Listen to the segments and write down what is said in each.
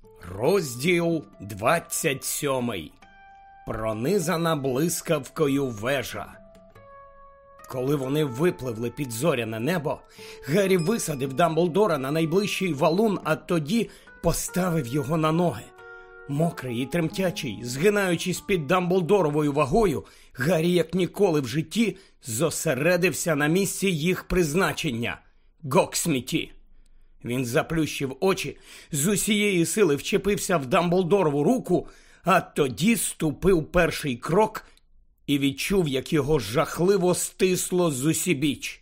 Розділ 27. Пронизана блискавкою вежа. Коли вони випливли під зоряне небо, Гаррі висадив Дамблдора на найближчий валун, а тоді поставив його на ноги. Мокрий і тремтячий, згинаючись під Дамблдоровою вагою, Гаррі як ніколи в житті зосередився на місці їх призначення – Гоксміті. Він заплющив очі, з усієї сили вчепився в Дамблдорову руку, а тоді ступив перший крок і відчув, як його жахливо стисло зусібіч.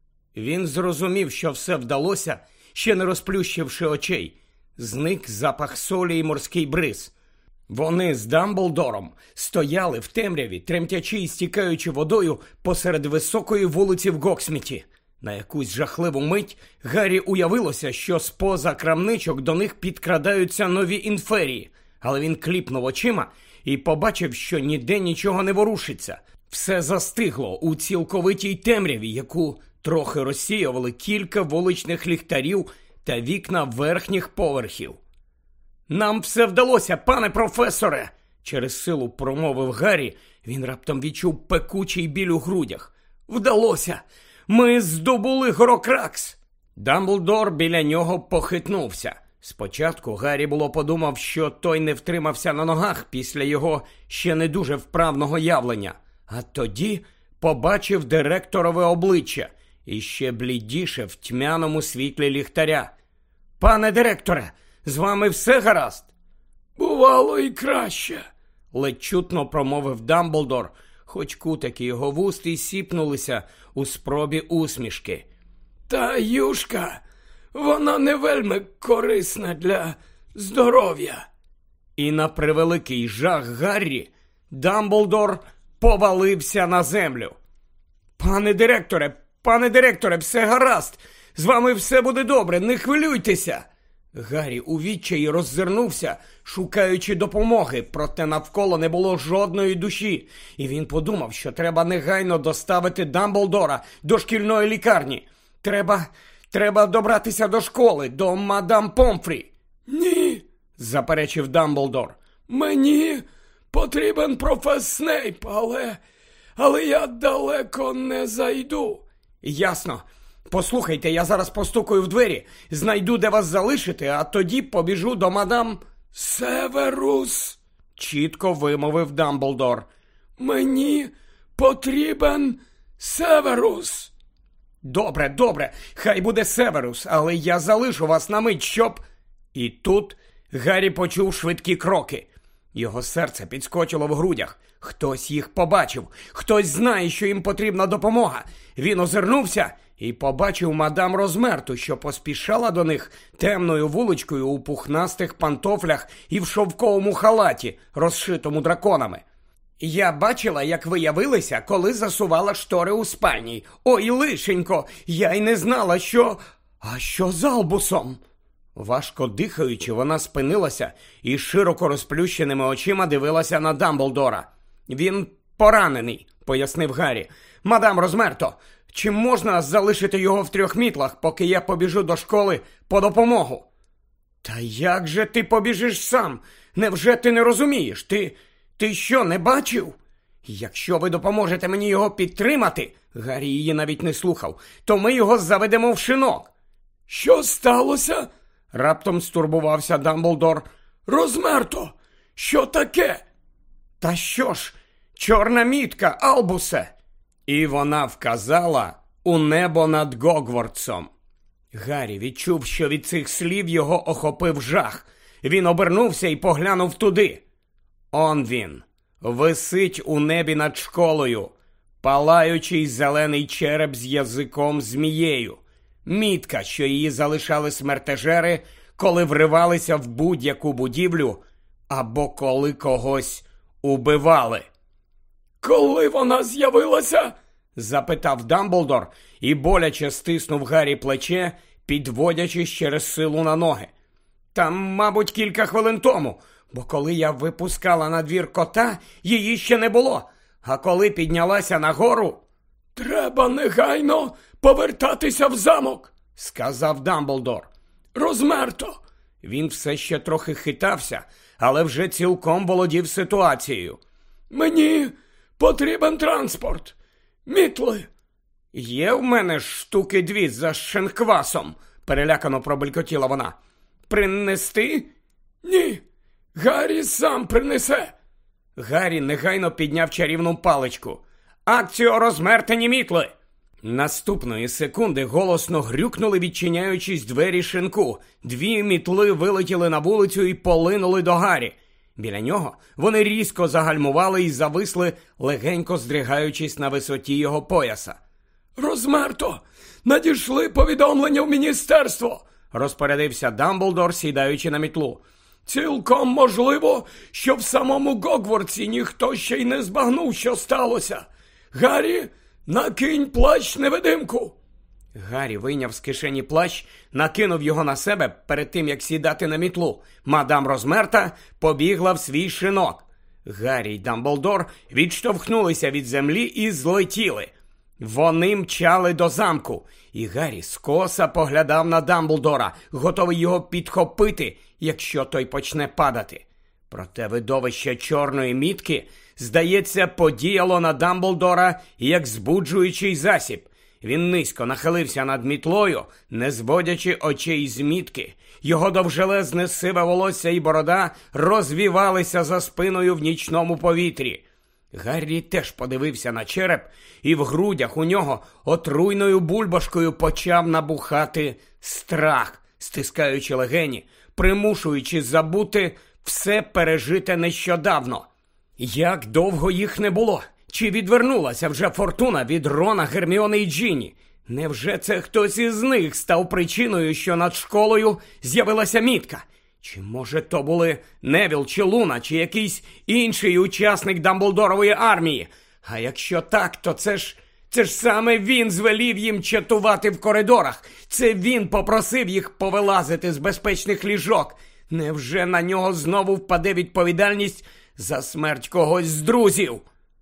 Він зрозумів, що все вдалося, ще не розплющивши очей. Зник запах солі і морський бриз. Вони з Дамблдором стояли в темряві, тремтячи і стікаючи водою посеред високої вулиці в Гоксміті. На якусь жахливу мить Гаррі уявилося, що з-поза крамничок до них підкрадаються нові інферії. Але він кліпнув очима і побачив, що ніде нічого не ворушиться. Все застигло у цілковитій темряві, яку трохи розсіювали кілька вуличних ліхтарів та вікна верхніх поверхів. «Нам все вдалося, пане професоре!» Через силу промовив Гаррі. Він раптом відчув пекучий біль у грудях. «Вдалося! Ми здобули Горокракс!» Дамблдор біля нього похитнувся. Спочатку Гаррі було подумав, що той не втримався на ногах після його ще не дуже вправного явлення. А тоді побачив директорове обличчя і ще блідіше в тьмяному світлі ліхтаря. «Пане директоре, з вами все гаразд?» «Бувало і краще», – ледь чутно промовив Дамблдор, хоч кутики його вуст і сіпнулися у спробі усмішки. «Та юшка, вона не вельми корисна для здоров'я». І на превеликий жах Гаррі Дамблдор повалився на землю. Пане директоре, все гаразд! З вами все буде добре, не хвилюйтеся!» Гаррі у відчаї роззирнувся, шукаючи допомоги, проте навколо не було жодної душі, і він подумав, що треба негайно доставити Дамблдора до шкільної лікарні. Треба добратися до школи, до мадам Помфрі. «Ні», – заперечив Дамблдор. «Мені потрібен професор Снейп, але я далеко не зайду». «Ясно. Послухайте, я зараз постукаю в двері, знайду, де вас залишити, а тоді побіжу до мадам...» «Северус», – чітко вимовив Дамблдор. «Мені потрібен Северус». Добре, хай буде Северус, але я залишу вас на мить, щоб...» І тут Гаррі почув швидкі кроки. Його серце підскочило в грудях. Хтось їх побачив, хтось знає, що їм потрібна допомога. Він озирнувся і побачив мадам Розмерту, що поспішала до них темною вуличкою у пухнастих пантофлях і в шовковому халаті, розшитому драконами. «Я бачила, як ви явилися, коли засувала штори у спальні. Ой, лишенько, я й не знала, що... А що з Албусом?» Важко дихаючи, вона спинилася і широко розплющеними очима дивилася на Дамблдора. «Він поранений», – пояснив Гаррі. «Мадам Розмерто, чи можна залишити його в 3 мітлах, поки я побіжу до школи по допомогу?» «Та як же ти побіжиш сам? Невже ти не розумієш? Ти що, не бачив? Якщо ви допоможете мені його підтримати», – Гаррі її навіть не слухав, – «то ми його заведемо в шинок». «Що сталося?» – раптом стурбувався Дамблдор. «Розмерто, що таке?» «Та що ж, чорна мітка, Албусе!» І вона вказала у небо над Гогвартсом. Гаррі відчув, що від цих слів його охопив жах. Він обернувся і поглянув туди. Он він, висить у небі над школою, палаючий зелений череп з язиком змією. Мітка, що її залишали смертежери, коли вривалися в будь-яку будівлю або коли когось убивали. «Коли вона з'явилася?» – запитав Дамблдор і боляче стиснув Гаррі плече, підводячись через силу на ноги. «Там, мабуть, кілька хвилин тому, бо коли я випускала на двір кота, її ще не було, а коли піднялася нагору...» «Треба негайно повертатися в замок», – сказав Дамблдор. «Розмерто, Він все ще трохи хитався, але вже цілком володів ситуацією. Мені потрібен транспорт. Мітли. Є в мене штуки 2 за шинквасом, перелякано пробелькотіла вона. Принести? Ні, Гаррі сам принесе. Гаррі негайно підняв чарівну паличку. Акцію розмертені мітли! Наступної секунди голосно грюкнули, відчиняючись двері шинку. 2 мітли вилетіли на вулицю і полинули до Гаррі. Біля нього вони різко загальмували і зависли, легенько здригаючись на висоті його пояса. Розмерто! Надійшли повідомлення в міністерство! Розпорядився Дамблдор, сідаючи на мітлу. Цілком можливо, що в самому Гогвартсі ніхто ще й не збагнув, що сталося. Гаррі, накинь плащ-невидимку. Гаррі вийняв з кишені плащ, накинув його на себе перед тим, як сідати на мітлу. Мадам Розмерта побігла в свій шинок. Гаррі й Дамблдор відштовхнулися від землі і злетіли. Вони мчали до замку, і Гаррі скоса поглядав на Дамблдора, готовий його підхопити, якщо той почне падати. Проте видовище чорної мітки, здається, подіяло на Дамблдора як збуджуючий засіб. Він низько нахилився над мітлою, не зводячи очей з мітки. Його довжелезне сиве волосся і борода розвівалися за спиною в нічному повітрі. Гаррі теж подивився на череп, і в грудях у нього отруйною бульбашкою почав набухати страх, стискаючи легені, примушуючи забути все пережите нещодавно. Як довго їх не було? Чи відвернулася вже фортуна від Рона, Герміони і Джині? Невже це хтось із них став причиною, що над школою з'явилася мітка? Чи, може, то були Невіл чи Луна, чи якийсь інший учасник Дамблдорової армії? А якщо так, то це ж саме він звелів їм чатувати в коридорах. Це він попросив їх повилазити з безпечних ліжок. Невже на нього знову впаде відповідальність за смерть когось з друзів?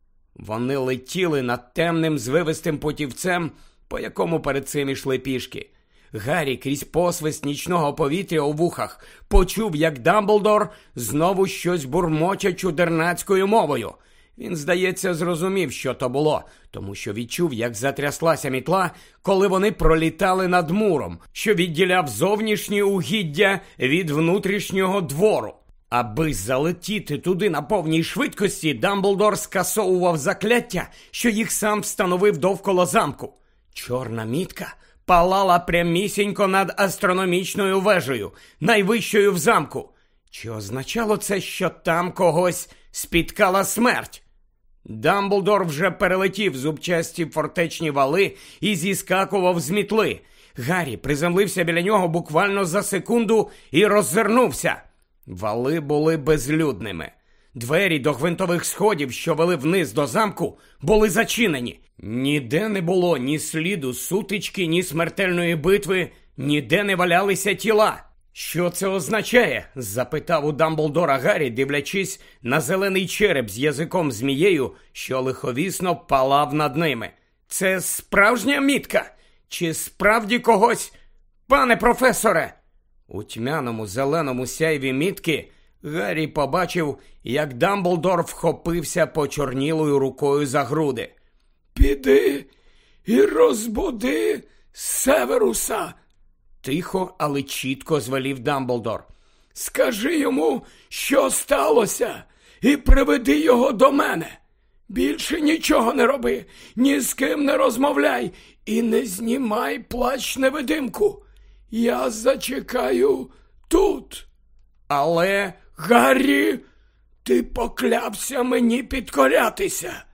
Вони летіли над темним звивистим путівцем, по якому перед цим ішли пішки. Гаррі крізь посвист нічного повітря у вухах почув, як Дамблдор знову щось бурмоче чудернацькою мовою. Він, здається, зрозумів, що то було, тому що відчув, як затряслася мітла, коли вони пролітали над муром, що відділяв зовнішні угіддя від внутрішнього двору. Аби залетіти туди на повній швидкості, Дамблдор скасовував закляття, що їх сам встановив довкола замку. Чорна мітка палала прямісінько над астрономічною вежею, найвищою в замку. Чи означало це, що там когось спіткала смерть? Дамблдор вже перелетів зубчасті фортечні вали і зіскакував з мітли. Гаррі приземлився біля нього буквально за секунду і роззирнувся. Вали були безлюдними. Двері до гвинтових сходів, що вели вниз до замку, були зачинені. Ніде не було ні сліду сутички, ні смертельної битви, ніде не валялися тіла. «Що це означає?» – запитав у Дамблдора Гаррі, дивлячись на зелений череп з язиком змією, що лиховісно палав над ними. «Це справжня мітка? Чи справді когось? Пане професоре!» У тьмяному зеленому сяйві мітки Гаррі побачив, як Дамблдор вхопився почорнілою рукою за груди. «Піди і розбуди Северуса!» Тихо, але чітко звелів Дамблдор. «Скажи йому, що сталося, і приведи його до мене. Більше нічого не роби, ні з ким не розмовляй і не знімай плащ-невидимку. Я зачекаю тут». «Але, Гаррі, ти поклявся мені підкорятися.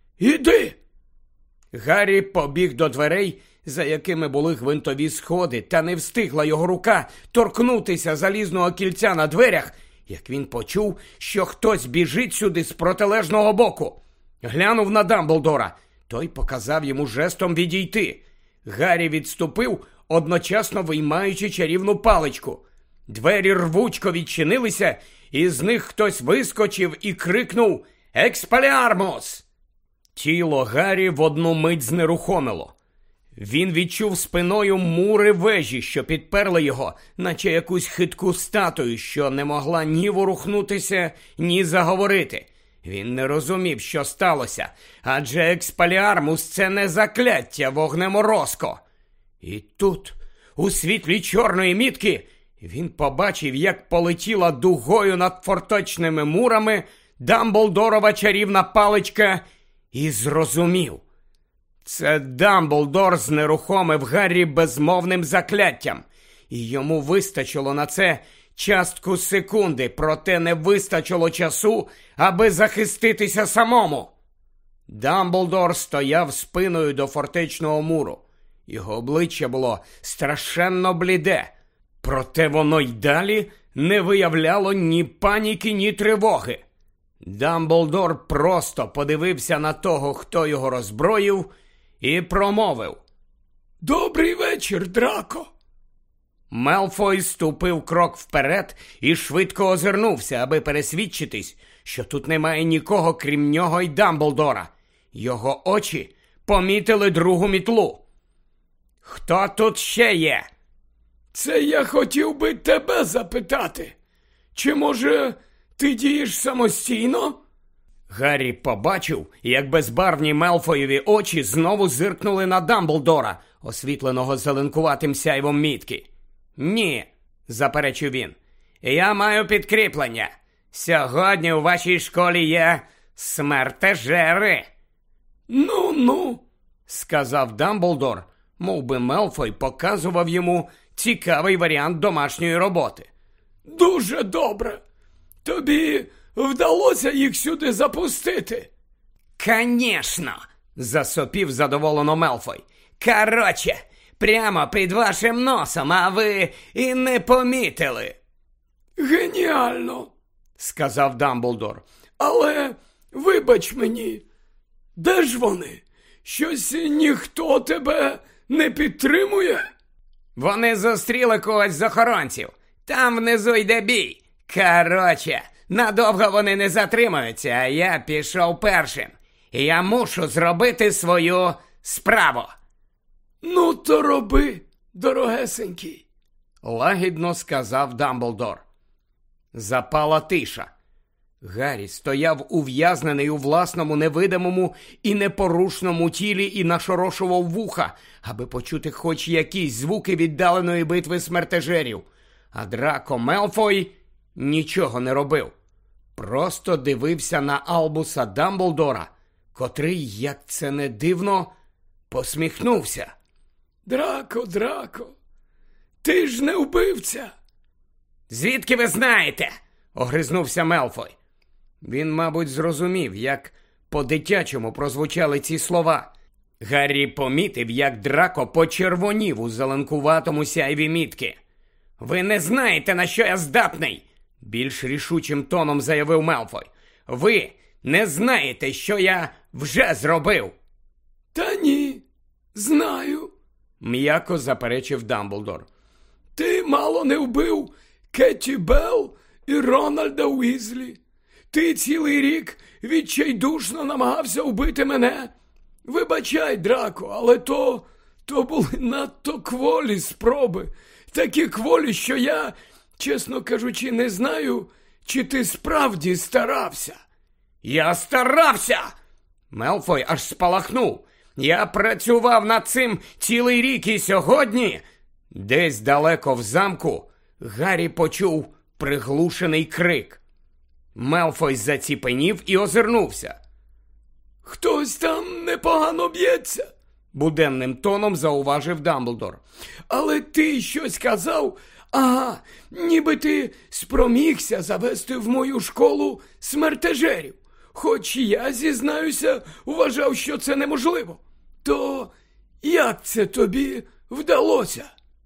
Іди!» Гаррі побіг до дверей, за якими були гвинтові сходи, та не встигла його рука торкнутися залізного кільця на дверях, як він почув, що хтось біжить сюди з протилежного боку. Глянув на Дамблдора. Той показав йому жестом відійти. Гаррі відступив, одночасно виймаючи чарівну паличку. Двері рвучко відчинилися, і з них хтось вискочив і крикнув «Експеліармус!». Тіло Гаррі в одну мить знерухомило. Він відчув спиною мури вежі, що підперли його, наче якусь хитку статую, що не могла ні ворухнутися, ні заговорити. Він не розумів, що сталося, адже експеліармус – це не закляття вогнеморозко. І тут, у світлі чорної мітки, він побачив, як полетіла дугою над форточними мурами Дамблдорова чарівна паличка, і зрозумів. Це Дамблдор знерухомив Гаррі безмовним закляттям, і йому вистачило на це частку секунди, проте не вистачило часу, аби захиститися самому. Дамблдор стояв спиною до фортечного муру. Його обличчя було страшенно бліде, проте воно й далі не виявляло ні паніки, ні тривоги. Дамблдор просто подивився на того, хто його роззброїв, і промовив: «Добрий вечір, Драко!» Мелфой ступив крок вперед і швидко озирнувся, аби пересвідчитись, що тут немає нікого, крім нього й Дамблдора. Його очі помітили другу мітлу. «Хто тут ще є?» «Це я хотів би тебе запитати. Чи, може, ти дієш самостійно?» Гаррі побачив, як безбарвні Мелфоєві очі знову зиркнули на Дамблдора, освітленого зеленкуватим сяйвом мітки. «Ні», – заперечив він, – «я маю підкріплення. Сьогодні у вашій школі є смертежери». «Ну-ну», – сказав Дамблдор, мов би Мелфой показував йому цікавий варіант домашньої роботи. «Дуже добре. Тобі вдалося їх сюди запустити?» «Конечно!» – засопів задоволено Мелфой. «Короче, прямо під вашим носом, а ви і не помітили». «Геніально!» – сказав Дамблдор. «Але, вибач мені, де ж вони? Щось ніхто тебе не підтримує?» «Вони зустріли когось з охоронців. Там внизу йде бій. Короче, надовго вони не затримаються, а я пішов першим. Я мушу зробити свою справу». «Ну, то роби, дорогесенький», – лагідно сказав Дамблдор. Запала тиша. Гаррі стояв ув'язнений у власному невидимому і непорушному тілі і нашорошував вуха, аби почути хоч якісь звуки віддаленої битви смертежерів. А Драко Мелфой нічого не робив. Просто дивився на Албуса Дамблдора, котрий, як це не дивно, посміхнувся. «Драко, Драко, ти ж не вбивця!» «Звідки ви знаєте?» – огризнувся Мелфой. Він, мабуть, зрозумів, як по-дитячому прозвучали ці слова. Гаррі помітив, як Драко почервонів у зеленкуватому сяйві мітки. «Ви не знаєте, на що я здатний!» – більш рішучим тоном заявив Мелфой. «Ви не знаєте, що я вже зробив!» «Та ні, знаю!» – м'яко заперечив Дамблдор. «Ти мало не вбив Кетті Белл і Рональда Уізлі. Ти цілий рік відчайдушно намагався вбити мене. Вибачай, Драко, але то були надто кволі спроби. Такі кволі, що я, чесно кажучи, не знаю, чи ти справді старався». «Я старався!» Мелфой аж спалахнув. «Я працював над цим цілий рік і сьогодні...» Десь далеко в замку Гаррі почув приглушений крик. Мелфой заціпенів і озирнувся. «Хтось там непогано б'ється», – буденним тоном зауважив Дамблдор. «Але ти щось казав? Ага, ніби ти спромігся завести в мою школу смертежерів. Хоч я, зізнаюся, вважав, що це неможливо. То як це тобі вдалося?»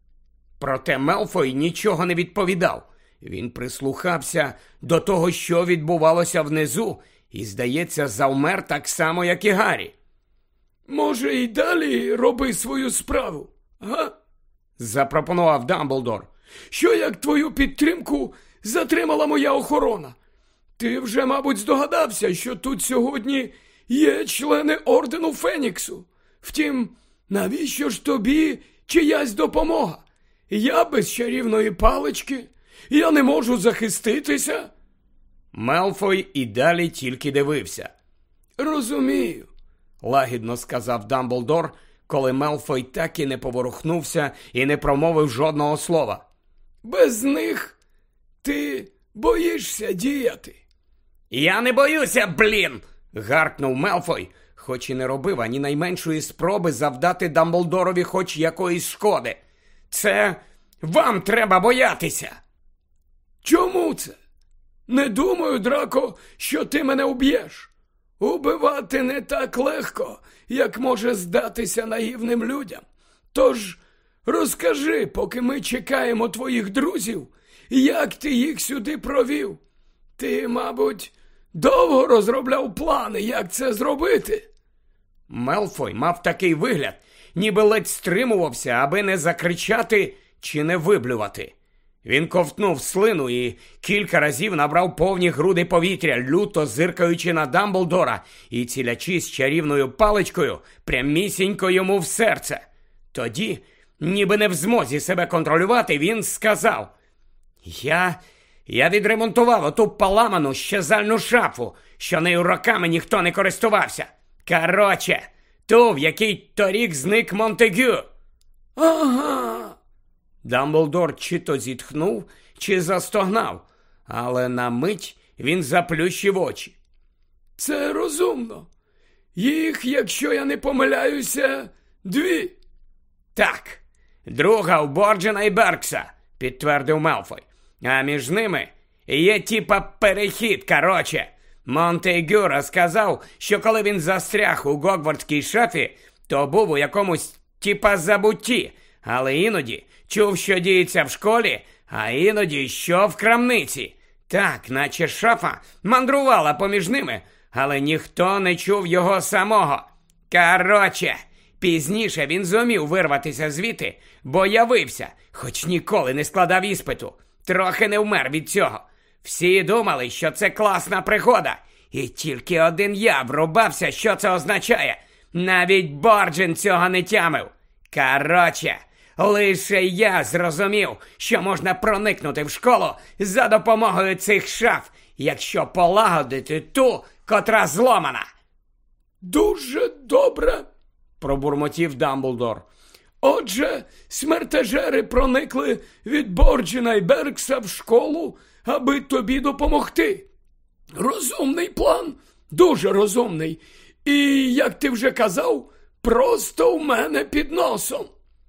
Проте Мелфой нічого не відповідав. Він прислухався до того, що відбувалося внизу, і, здається, завмер так само, як і Гаррі. «Може, і далі роби свою справу, га?» – запропонував Дамблдор. «Що як твою підтримку затримала моя охорона? Ти вже, мабуть, здогадався, що тут сьогодні є члени Ордену Феніксу. Втім, Навіщо ж тобі чиясь допомога? Я без чарівної палички, я не можу захиститися. Мелфой і далі тільки дивився. Розумію, лагідно сказав Дамблдор, коли Мелфой так і не поворухнувся і не промовив жодного слова. Без них ти боїшся діяти. Я не боюся, блін! Гаркнув Мелфой, хоч і не робив ані найменшої спроби завдати Дамблдорові хоч якоїсь шкоди. Це вам треба боятися. Чому це? Не думаю, Драко, що ти мене уб'єш. Убивати не так легко, як може здатися наївним людям. Тож розкажи, поки ми чекаємо твоїх друзів, як ти їх сюди провів. Ти, мабуть, довго розробляв плани, як це зробити. Мелфой мав такий вигляд, ніби ледь стримувався, аби не закричати чи не виблювати. Він ковтнув слину і кілька разів набрав повні груди повітря, люто зиркаючи на Дамблдора і цілячись чарівною паличкою прямісінько йому в серце. Тоді, ніби не в змозі себе контролювати, він сказав: Я відремонтував оту поламану щезальну шафу, що нею роками ніхто не користувався. Короче, ту, в якій торік зник Монтегю. Ага. Дамблдор чи то зітхнув, чи застогнав, але на мить він заплющив очі. Це розумно. Їх, якщо я не помиляюся, 2. Так, друга у Борджена і Беркса, підтвердив Мелфой. А між ними є типа перехід, короче. Монтегю розказав, що коли він застряг у Гогвартській шафі, то був у якомусь типа забутті, але іноді чув, що діється в школі, а іноді що в крамниці. Так, наче шафа мандрувала поміж ними, але ніхто не чув його самого. Короче, пізніше він зумів вирватися звідти, бо явився, хоч ніколи не складав іспиту. Трохи не вмер від цього. Всі думали, що це класна пригода. І тільки один я врубався, що це означає. Навіть Борджен цього не тямив. Короче, лише я зрозумів, що можна проникнути в школу за допомогою цих шаф, якщо полагодити ту, котра зломана. Дуже добре, пробурмотів Дамблдор. Отже, смертежери проникли від Борджена і Беркса в школу, аби тобі допомогти. Розумний план, дуже розумний. І, як ти вже казав, просто у мене під носом.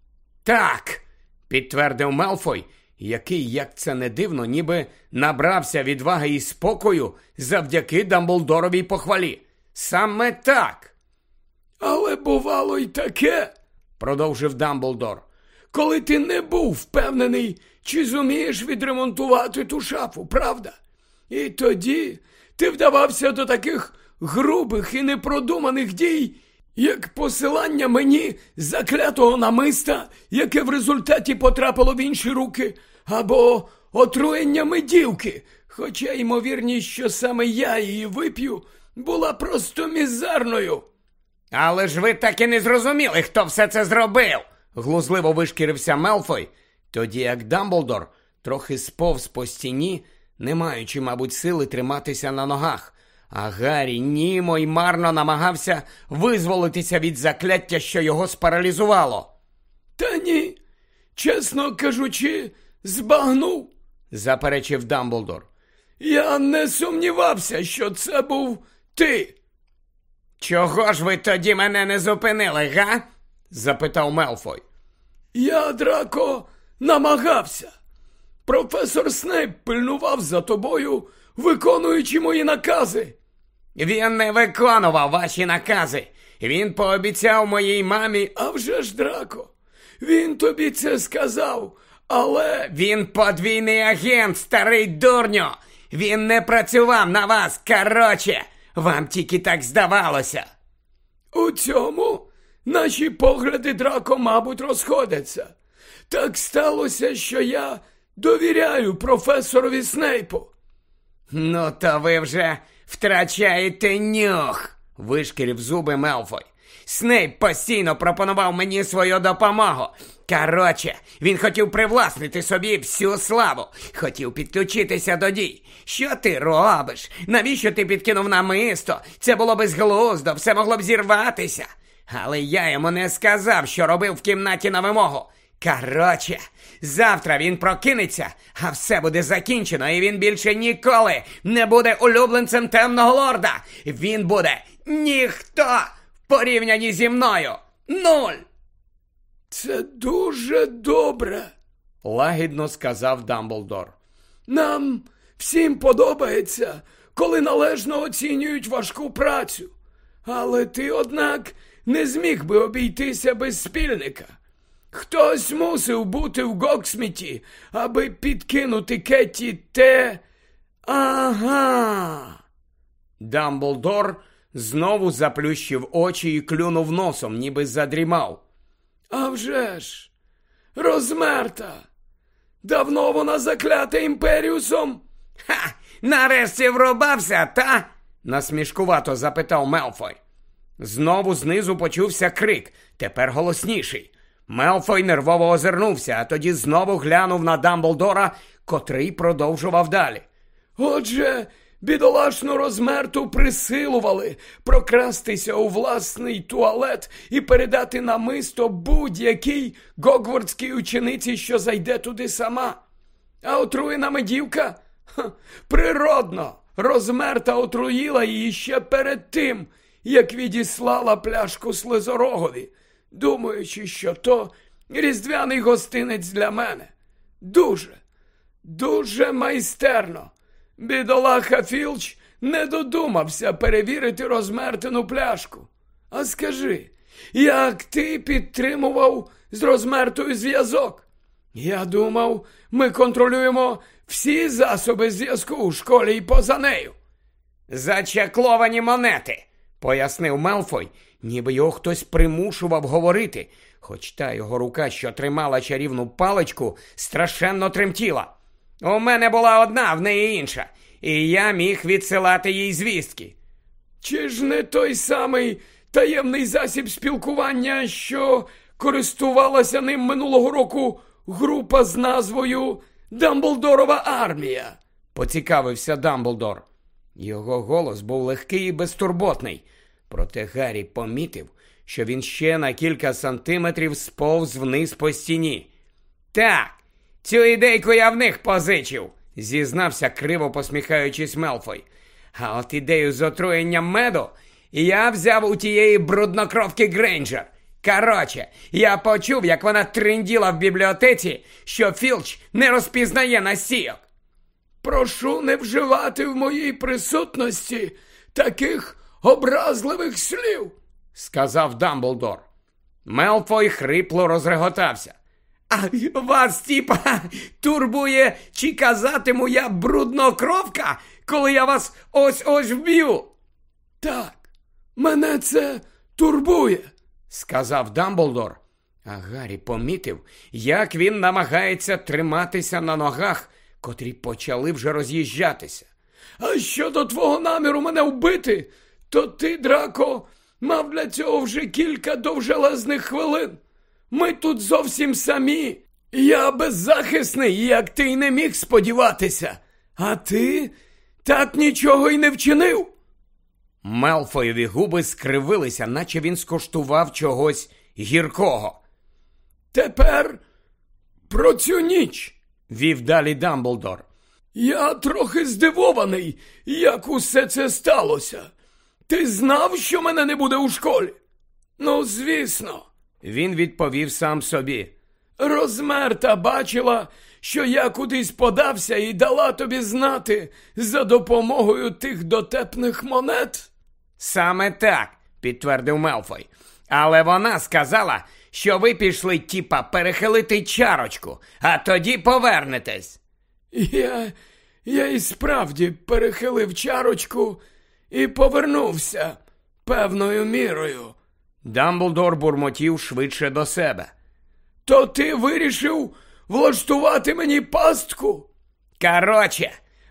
Так, підтвердив Мелфой, який, як це не дивно, ніби набрався відваги і спокою завдяки Дамблдоровій похвалі. Саме так. Але бувало й таке, продовжив Дамблдор, коли ти не був впевнений, чи зумієш відремонтувати ту шафу, правда? І тоді ти вдавався до таких грубих і непродуманих дій, як посилання мені заклятого намиста, яке в результаті потрапило в інші руки, або отруєння медівки, хоча ймовірність, що саме я її вип'ю, була просто мізерною. Але ж ви так і не зрозуміли, хто все це зробив, глузливо вишкірився Мелфой, тоді як Дамблдор трохи сповз по стіні, не маючи, мабуть, сили триматися на ногах, а Гаррі німо й марно намагався визволитися від закляття, що його спаралізувало. Та ні, чесно кажучи, збагнув, заперечив Дамблдор. Я не сумнівався, що це був ти. Чого ж ви тоді мене не зупинили, га? Запитав Мелфой. Я, Драко, намагався. Професор Снейп пильнував за тобою, виконуючи мої накази. Він не виконував ваші накази. Він пообіцяв моїй мамі... А вже ж, Драко, він тобі це сказав, але... Він подвійний агент, старий дурню. Він не працював на вас, короче. Вам тільки так здавалося. У цьому наші погляди, Драко, мабуть, розходяться. Так сталося, що я довіряю професорові Снейпу. Ну, то ви вже втрачаєте нюх, вишкірив зуби Мелфой. Снейп постійно пропонував мені свою допомогу. Коротше, він хотів привласнити собі всю славу. Хотів підключитися до дій. Що ти робиш? Навіщо ти підкинув намисто? Це було безглуздо, все могло б зірватися. Але я йому не сказав, що робив в кімнаті на вимогу. Коротше, завтра він прокинеться, а все буде закінчено, і він більше ніколи не буде улюбленцем Темного Лорда. Він буде ніхто в порівнянні зі мною. Нуль! Це дуже добре, лагідно сказав Дамблдор. Нам всім подобається, коли належно оцінюють важку працю. Але ти, однак, не зміг би обійтися без спільника. Хтось мусив бути в Гоксміті, аби підкинути Кетті те... Ага. Дамблдор знову заплющив очі і клюнув носом, ніби задрімав. А вже ж, Розмерта. Давно вона заклята Імперіусом? Ха! Нарешті врубався, та? Насмішкувато запитав Мелфой. Знову знизу почувся крик, тепер голосніший. Мелфой нервово озирнувся, а тоді знову глянув на Дамблдора, котрий продовжував далі. Отже, бідолашну Розмерту присилували прокрастися у власний туалет і передати намисто будь-якій гогвардській учениці, що зайде туди сама. А отруєна медівка? Природно, Розмерта отруїла її ще перед тим, як відіслала пляшку Слизорогові, думаючи, що то різдвяний гостинець для мене. Дуже майстерно. Бідолаха Філч не додумався перевірити Розмертину пляшку. А скажи, як ти підтримував з Розмертою зв'язок? Я думав, ми контролюємо всі засоби зв'язку у школі і поза нею. Зачакловані монети, пояснив Мелфой, ніби його хтось примушував говорити, хоч та його рука, що тримала чарівну паличку, страшенно тремтіла. У мене була одна, в неї інша, і я міг відсилати їй звістки. Чи ж не той самий таємний засіб спілкування, що користувалася ним минулого року група з назвою «Дамблдорова армія»? Поцікавився Дамблдор. Його голос був легкий і безтурботний, проте Гаррі помітив, що він ще на кілька сантиметрів сповз вниз по стіні. Так, цю ідейку я в них позичив, зізнався, криво посміхаючись Мелфой. А от ідею з отруєнням меду я взяв у тієї бруднокровки Грейнджер. Короче, я почув, як вона тринділа в бібліотеці, що Філч не розпізнає настійок. Прошу не вживати в моїй присутності таких образливих слів, сказав Дамблдор. Мелфой хрипло розреготався. А вас, тіпа, турбує, чи казатиму я бруднокровка, коли я вас ось-ось вб'ю? Так, мене це турбує, сказав Дамблдор. А Гаррі помітив, як він намагається триматися на ногах, котрі почали вже роз'їжджатися. А щодо твого наміру мене вбити, то ти, Драко, мав для цього вже кілька довжелезних хвилин. Ми тут зовсім самі. Я беззахисний, як ти й не міг сподіватися. А ти так нічого й не вчинив. Мелфоєві губи скривилися, наче він скуштував чогось гіркого. Тепер про цю ніч, вів далі Дамблдор. Я трохи здивований, як усе це сталося. Ти знав, що мене не буде у школі? Ну, звісно. Він відповів сам собі. Розмерта бачила, що я кудись подався і дала тобі знати за допомогою тих дотепних монет? Саме так, підтвердив Мелфой. Але вона сказала, що ви пішли, тіпа, перехилити чарочку, а тоді повернетесь. Я і справді перехилив чарочку і повернувся певною мірою. Дамблдор бурмотів швидше до себе. То ти вирішив влаштувати мені пастку? Короче,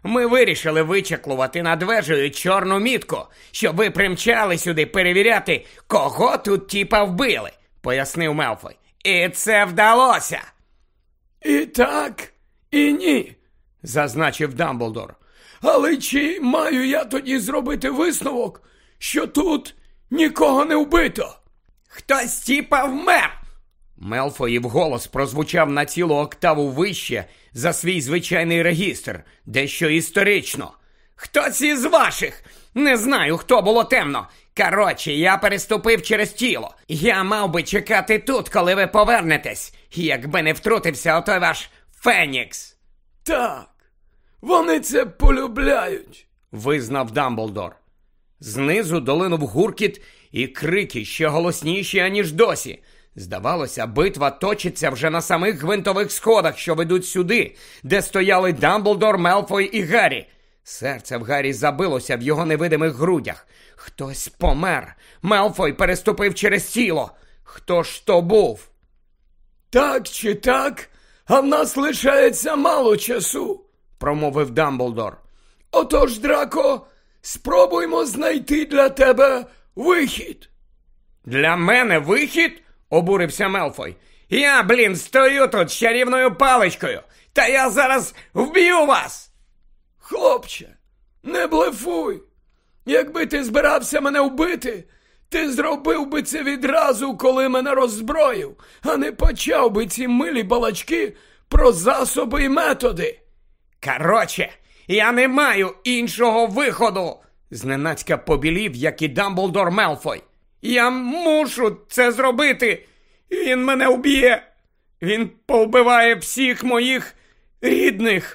Ми вирішили вичеклувати над вежею чорну мітку, щоб ви примчали сюди перевіряти, кого тут тіпа вбили, пояснив Мелфой. І це вдалося. І так, і ні, зазначив Дамблдор. Але чи маю я тоді зробити висновок, що тут нікого не вбито? Хтось тіпа вмер. Мелфоїв голос прозвучав на цілу октаву вище за свій звичайний регістр, дещо історично. Хтось із ваших? Не знаю, хто, було темно. Коротше, я переступив через тіло. Я мав би чекати тут, коли ви повернетесь, якби не втрутився отой ваш Фенікс. Так, вони це полюбляють, визнав Дамблдор. Знизу долинув гуркіт і крики ще голосніші, аніж досі. Здавалося, битва точиться вже на самих гвинтових сходах, що ведуть сюди, де стояли Дамблдор, Мелфой і Гаррі. Серце в Гаррі забилося в його невидимих грудях. Хтось помер. Мелфой переступив через тіло. Хто ж то був? Так чи так, а в нас лишається мало часу, промовив Дамблдор. Отож, Драко, спробуймо знайти для тебе вихід. Для мене вихід? Обурився Мелфой. Я, стою тут з чарівною паличкою, та я зараз вб'ю вас. Хлопче, не блефуй. Якби ти збирався мене вбити, ти зробив би це відразу, коли мене роззброїв, а не почав би ці милі балачки про засоби і методи. Короче, я не маю іншого виходу, зненацька побілів, як і Дамблдор Мелфой. Я мушу це зробити. Він мене вб'є. Він повбиває всіх моїх рідних.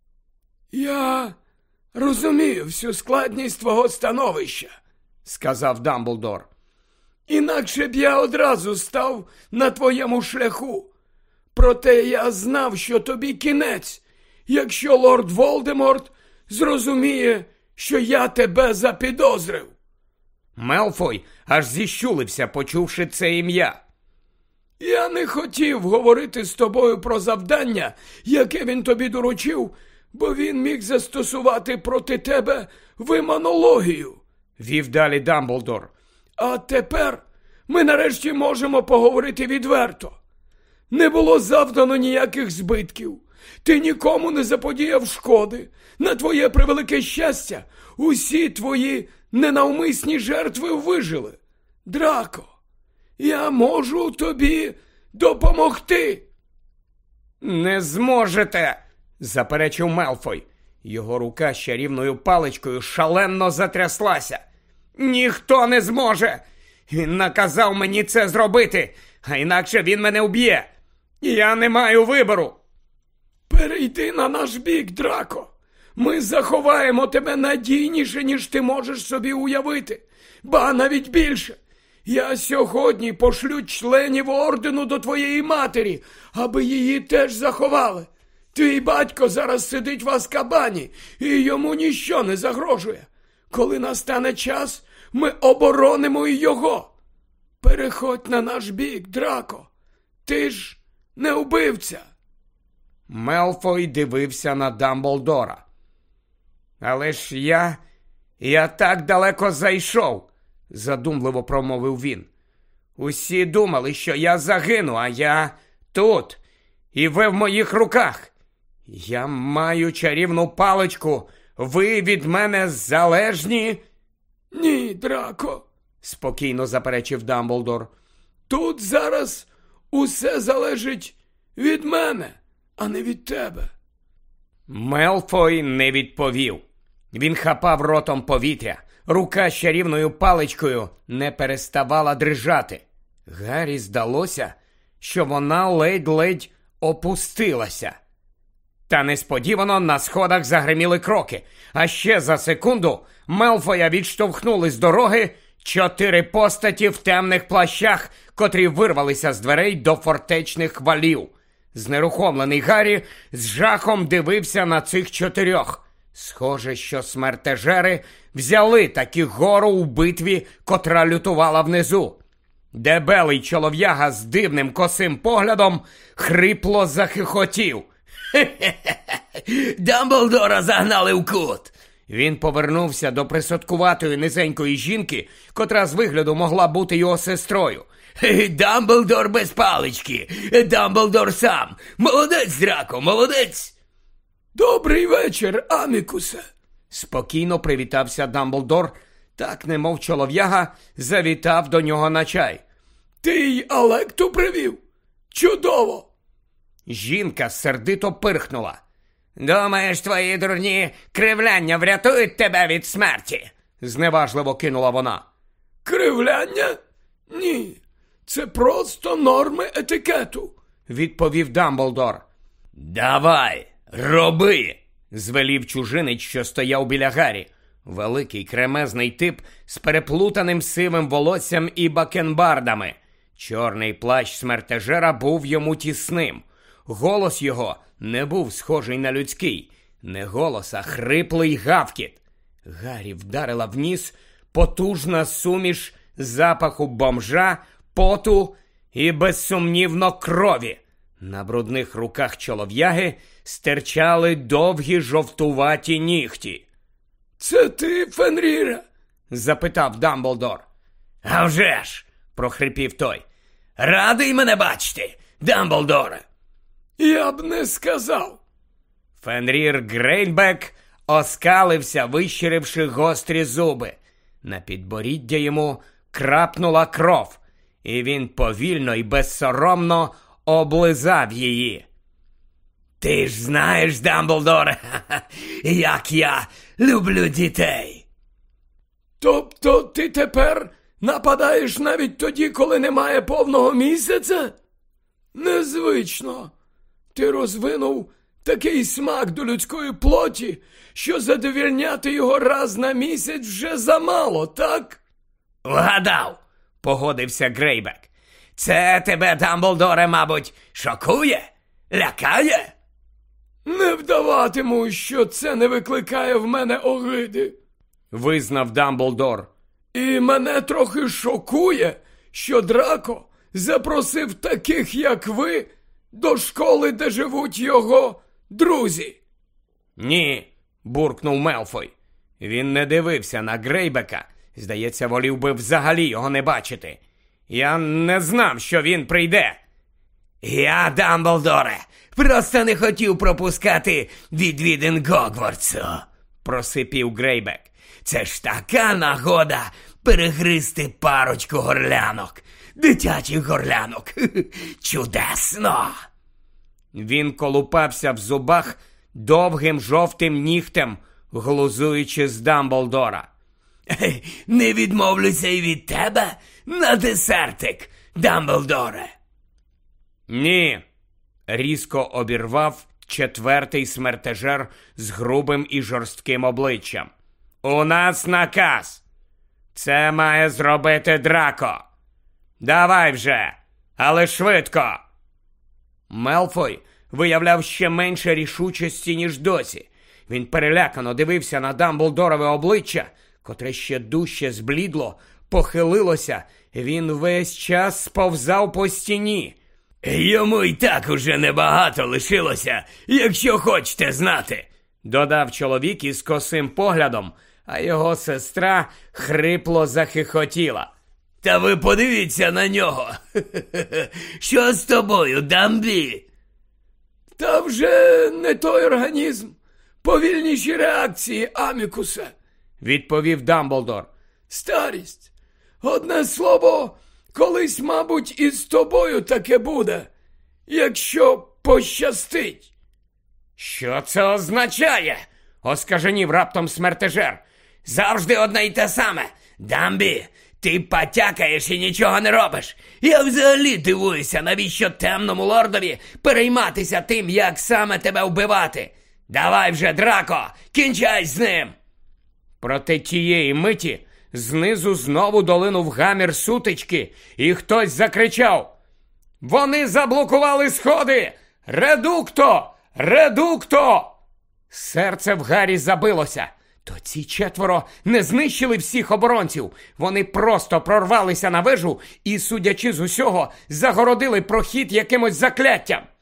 Я розумію всю складність твого становища, сказав Дамблдор. Інакше б я одразу став на твоєму шляху. Проте я знав, що тобі кінець, якщо лорд Волдеморт зрозуміє, що я тебе запідозрив. Мелфой аж зіщулився, почувши це ім'я. Я не хотів говорити з тобою про завдання, яке він тобі доручив, бо він міг застосувати проти тебе виманологію, вів далі Дамблдор. А тепер ми нарешті можемо поговорити відверто. Не було завдано ніяких збитків. Ти нікому не заподіяв шкоди. На твоє превелике щастя, усі твої ненавмисні жертви вижили. Драко, я можу тобі допомогти. Не зможете, заперечив Мелфой. Його рука з чарівною паличкою шалено затряслася. Ніхто не зможе. Він наказав мені це зробити, а інакше він мене вб'є. Я не маю вибору. Перейди на наш бік, Драко. Ми заховаємо тебе надійніше, ніж ти можеш собі уявити. Ба навіть більше. Я сьогодні пошлю членів ордену до твоєї матері, аби її теж заховали. Твій батько зараз сидить в Азкабані, і йому ніщо не загрожує. Коли настане час, ми оборонимо і його. Переходь на наш бік, Драко. Ти ж не вбивця. Мелфой дивився на Дамблдора. Але ж я так далеко зайшов, задумливо промовив він. Усі думали, що я загину, а я тут, і ви в моїх руках. Я маю чарівну паличку, ви від мене залежні? Ні, Драко, спокійно заперечив Дамблдор. Тут зараз усе залежить від мене, а не від тебе. Мелфой не відповів. Він хапав ротом повітря. Рука з чарівною паличкою не переставала дрижати. Гаррі здалося, що вона ледь-ледь опустилася. Та несподівано на сходах загриміли кроки, а ще за секунду Мелфоя відштовхнули з дороги 4 постаті в темних плащах, котрі вирвалися з дверей до фортечних валів. Знерухомлений Гаррі з жахом дивився на цих 4. Схоже, що смертежери взяли таки гору у битві, котра лютувала внизу. Дебелий чолов'яга з дивним косим поглядом хрипло захихотів. «Хе-хе-хе! Дамблдора загнали в кут!» Він повернувся до присадкуватої низенької жінки, котра з вигляду могла бути його сестрою. «Дамблдор без палички! Дамблдор сам! Молодець, Драко, молодець!» «Добрий вечір, Амікусе!» Спокійно привітався Дамблдор, так немов чолов'яга завітав до нього на чай. «Ти й Алекту привів? Чудово!» Жінка сердито пирхнула. «Думаєш, твої дурні кривляння врятують тебе від смерті?» Зневажливо кинула вона. «Кривляння? Ні, це просто норми етикету», відповів Дамблдор. «Давай, роби!» звелів чужинець, що стояв біля Гаррі. Великий кремезний тип з переплутаним сивим волоссям і бакенбардами. Чорний плащ смертежера був йому тісним. Голос його не був схожий на людський. Не голос, а хриплий гавкіт. Гаррі вдарила в ніс потужна суміш запаху бомжа, поту і, безсумнівно, крові. На брудних руках чолов'яги стирчали довгі жовтуваті нігті. «Це ти, Фенріре?» запитав Дамблдор. «А вже ж!» прохрипів той. «Радий мене бачити, Дамблдоре!» «Я б не сказав!» Фенрір Грейнбек оскалився, вищиривши гострі зуби. На підборіддя йому крапнула кров, і він повільно і безсоромно облизав її. «Ти ж знаєш, Дамблдоре, як я люблю дітей!» «Тобто ти тепер нападаєш навіть тоді, коли немає повного місяця? Незвично. Ти розвинув такий смак до людської плоті, що задовільняти його раз на місяць вже замало, так?» «Вгадав!» – погодився Грейбек. «Це тебе, Дамблдоре, мабуть, шокує? Лякає?» «Не вдаватиму, що це не викликає в мене огиди», – визнав Дамблдор. «І мене трохи шокує, що Драко запросив таких, як ви, до школи, де живуть його друзі». «Ні», – буркнув Мелфой. Він не дивився на Грейбека. Здається, волів би взагалі його не бачити. «Я не знав, що він прийде». «Я, Дамблдоре, просто не хотів пропускати відвідин Гогвартсу», – просипів Грейбек. «Це ж така нагода перегризти парочку горлянок, дитячих горлянок. Чудесно!» Він колупався в зубах довгим жовтим нігтем, глузуючи з Дамблдора. «Не відмовлюся й від тебе на десертик, Дамблдоре!» «Ні!» – різко обірвав четвертий смертежер з грубим і жорстким обличчям. «У нас наказ! Це має зробити Драко! Давай вже, але швидко!» Мелфой виявляв ще менше рішучості, ніж досі. Він перелякано дивився на Дамблдорове обличчя, котре ще дужче зблідло, похилилося. Він весь час сповзав по стіні. «Йому й так уже небагато лишилося, якщо хочете знати», – додав чоловік із косим поглядом, а його сестра хрипло захихотіла. «Та ви подивіться на нього! Що з тобою, Дамбі?» «Та вже не той організм. Повільніші реакції, Амікусе», – відповів Дамблдор. «Старість. Одне слово, колись, мабуть, і з тобою таке буде, якщо пощастить». «Що це означає?» – оскаженів раптом смертежер. «Завжди одне й те саме. Дамбі, ти потякаєш і нічого не робиш. Я взагалі дивуюся, навіщо темному лордові перейматися тим, як саме тебе вбивати. Давай вже, Драко, кінчай з ним!» Проте тієї миті знизу знову долинув гамір сутички, і хтось закричав: «Вони заблокували сходи! Редукто! Редукто!» Серце в Гаррі забилося. То ці четверо не знищили всіх оборонців. Вони просто прорвалися на вежу і, судячи з усього, загородили прохід якимось закляттям.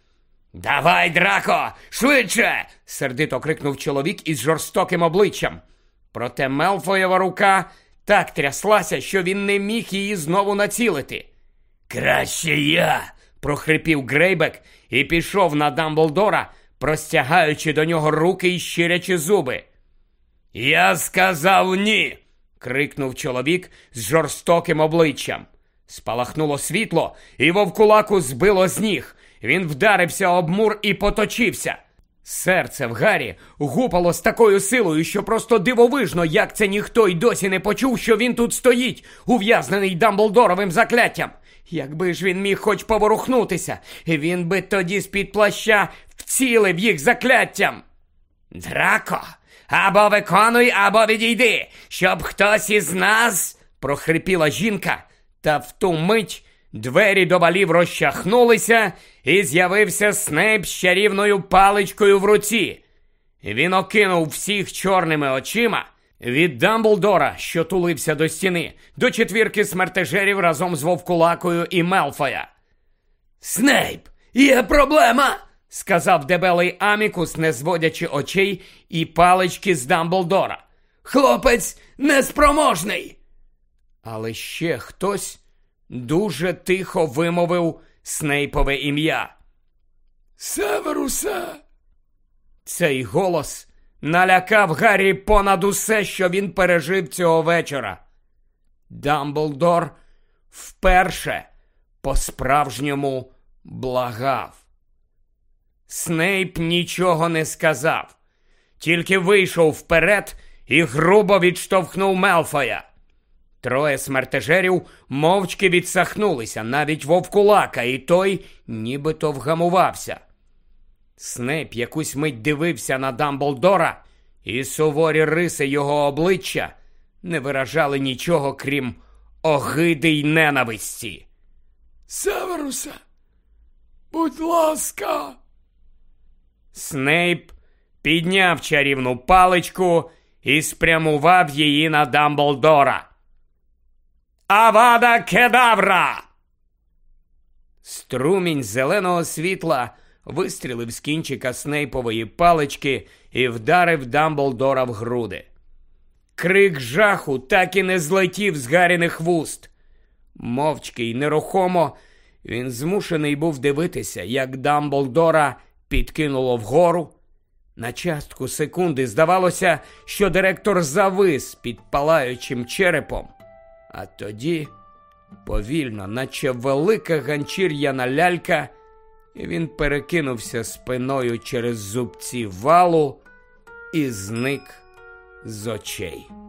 «Давай, Драко, швидше!» – сердито крикнув чоловік із жорстоким обличчям. Проте Мелфоєва рука так тряслася, що він не міг її знову націлити. «Краще я!» – прохрипів Грейбек і пішов на Дамблдора, простягаючи до нього руки і щирячи зуби. «Я сказав ні!» – крикнув чоловік з жорстоким обличчям. Спалахнуло світло, і вовкулаку збило з ніг. Він вдарився об мур і поточився. Серце в Гаррі гупало з такою силою, що просто дивовижно, як це ніхто й досі не почув, що він тут стоїть, ув'язнений Дамблдоровим закляттям. Якби ж він міг хоч поворухнутися, він би тоді з-під плаща вцілив їх закляттям. «Драко, або виконуй, або відійди, щоб хтось із нас...» – прохрипіла жінка, та в ту мить двері до балів розчахнулися, і з'явився Снейп з чарівною паличкою в руці. Він окинув всіх чорними очима, від Дамблдора, що тулився до стіни, до четвірки смертежерів разом з Вовкулакою і Мелфоя. «Снейп, є проблема!» – сказав дебелий Амікус, не зводячи очей і палички з Дамблдора. «Хлопець неспроможний!» Але ще хтось дуже тихо вимовив Снейпове ім'я. «Северусе!» Цей голос налякав Гаррі понад усе, що він пережив цього вечора. Дамблдор вперше по-справжньому благав. Снейп нічого не сказав, тільки вийшов вперед і грубо відштовхнув Мелфоя. Троє смертежерів мовчки відсахнулися, навіть Вовкулака, і той нібито вгамувався. Снейп якусь мить дивився на Дамблдора, і суворі риси його обличчя не виражали нічого, крім огиди й ненависті. «Северусе, будь ласка!» Снейп підняв чарівну паличку і спрямував її на Дамблдора. «Авада кедавра!» Струмінь зеленого світла вистрілив з кінчика Снейпової палички і вдарив Дамблдора в груди. Крик жаху так і не злетів з Гарріних вуст. Мовчки й нерухомо він змушений був дивитися, як Дамблдора підкинуло вгору. На частку секунди здавалося, що директор завис під палаючим черепом. А тоді, повільно, наче велика ганчір'яна лялька, він перекинувся спиною через зубці валу і зник з очей.